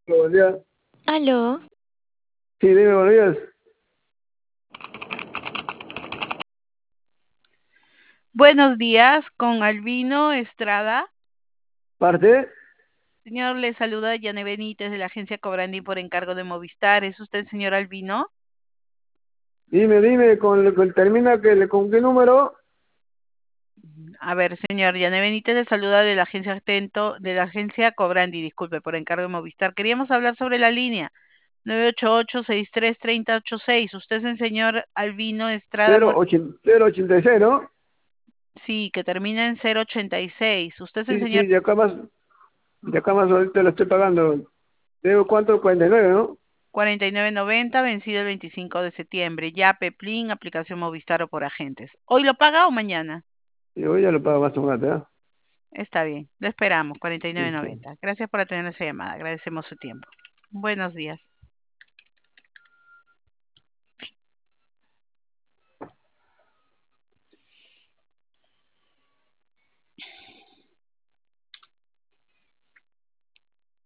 Buenos días. Aló, Sí, dime, buenos días. Buenos días, con Albino Estrada. ¿Parte? Señor, le saluda Yane Benítez de la agencia Cobrandi por encargo de Movistar. ¿Es usted el señor Albino? Dime, termina con qué número. A ver, señor, Yane Benítez le saluda de la agencia de la agencia Cobrandi, disculpe, por encargo de Movistar. Queríamos hablar sobre la línea 988-633086. ¿Usted es el señor Albino Estrada? 086, ¿no? Sí, que termina en 086. ¿Usted es el Sí, señor sí, de acá más ahorita lo estoy pagando. ¿Debo cuánto? 49, ¿no? 4990, vencido el 25 de septiembre? Yape, Plin, aplicación Movistar o por agentes. ¿Hoy lo paga o mañana? Y hoy ya lo pago más un rato, ¿eh? Está bien, lo esperamos, Listo. 49.90. Gracias por atender esa llamada, agradecemos su tiempo. Buenos días.